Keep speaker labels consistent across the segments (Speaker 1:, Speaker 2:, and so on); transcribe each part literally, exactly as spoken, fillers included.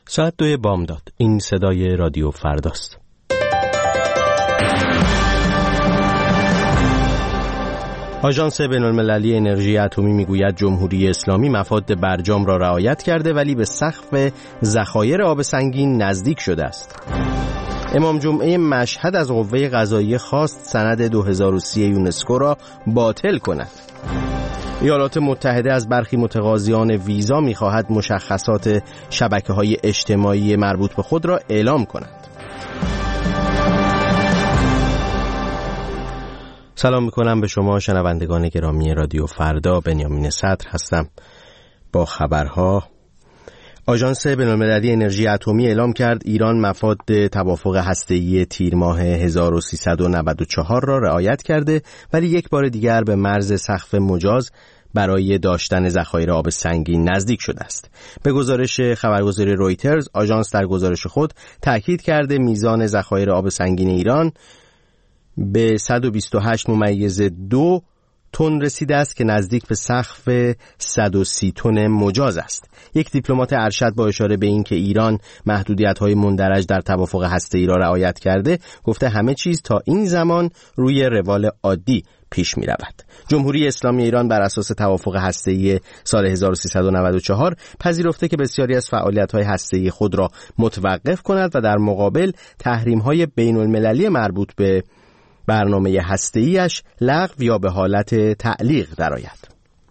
Speaker 1: ساعت دوی بامداد. این صدای رادیو فرداست. آژانس بین‌المللی انرژی اتمی میگوید جمهوری اسلامی مفاد برجام را رعایت کرده ولی به سقف ذخایر آب سنگین نزدیک شده است. امام جمعه مشهد از قوه قضاییه خواست سند دو هزار و سی یونسکو را باطل کند. ایالات متحده از برخی متقاضیان ویزا می‌خواهد مشخصات شبکه‌های اجتماعی مربوط به خود را اعلام کند. سلام می‌کنم به شما شنوندگان گرامی رادیو فردا. بنیامین صدر هستم با خبرها. آژانس بین‌المللی انرژی اتمی اعلام کرد ایران مفاد توافق هسته‌ای تیر ماه هزار و سیصد و نود و چهار را رعایت کرده ولی یک بار دیگر به مرز سقف مجاز برای داشتن ذخایر آب سنگین نزدیک شده است. به گزارش خبرگزاری رویترز، آژانس در گزارش خود تأکید کرده میزان ذخایر آب سنگین ایران به صد و بیست و هشت ممیز دو تن رسیده است که نزدیک به سقف صد و سی تن مجاز است. یک دیپلمات ارشد با اشاره به این که ایران محدودیت‌های مندرج در توافق هسته‌ای را رعایت کرده، گفته همه چیز تا این زمان روی روال عادی پیش می‌رود. جمهوری اسلامی ایران بر اساس توافق هسته‌ای سال هزار و سیصد و نود و چهار پذیرفته که بسیاری از فعالیت‌های هسته‌ای خود را متوقف کند و در مقابل تحریم‌های بین‌المللی مربوط به برنامه هسته‌ایش لغو یا به حالت تعلیق درآید.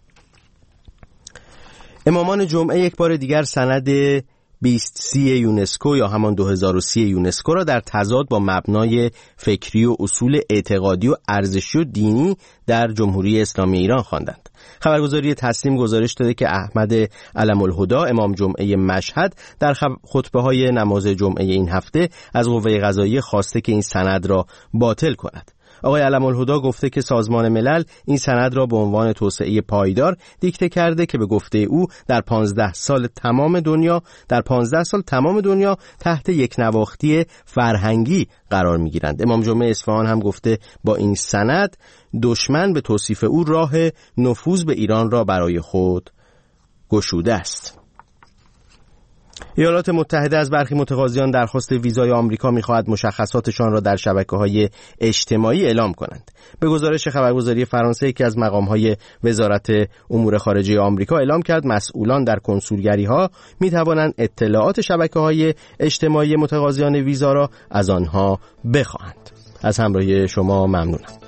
Speaker 1: امامان جمعه یک بار دیگر سند بیست سی یونسکو یا همان دو هزار و سی یونسکو را در تضاد با مبنای فکری و اصول اعتقادی و ارزشی و دینی در جمهوری اسلامی ایران خواندند. خبرگزاری تسنیم گزارش داده که احمد علم الهدا امام جمعه مشهد در خطبه‌های نماز جمعه این هفته از قوه قضاییه خواسته که این سند را باطل کند. آقای علم الهدا گفته که سازمان ملل این سند را به عنوان توسعه پایدار دیکته کرده که به گفته او در پانزده سال تمام دنیا در پانزده سال تمام دنیا تحت یک نواختی فرهنگی قرار می‌گیرند. امام جمعه اصفهان هم گفته با این سند دشمن به توصیف او راه نفوذ به ایران را برای خود گشوده است. ایالات متحده از برخی متقاضیان درخواست ویزای آمریکا می‌خواهد مشخصاتشان را در شبکه‌های اجتماعی اعلام کنند. به گزارش خبرگزاری فرانسه که از مقام‌های وزارت امور خارجه آمریکا اعلام کرد مسئولان در کنسولگری‌ها می‌توانند اطلاعات شبکه‌های اجتماعی متقاضیان ویزا را از آنها بخواهند. از همراهی شما ممنونم.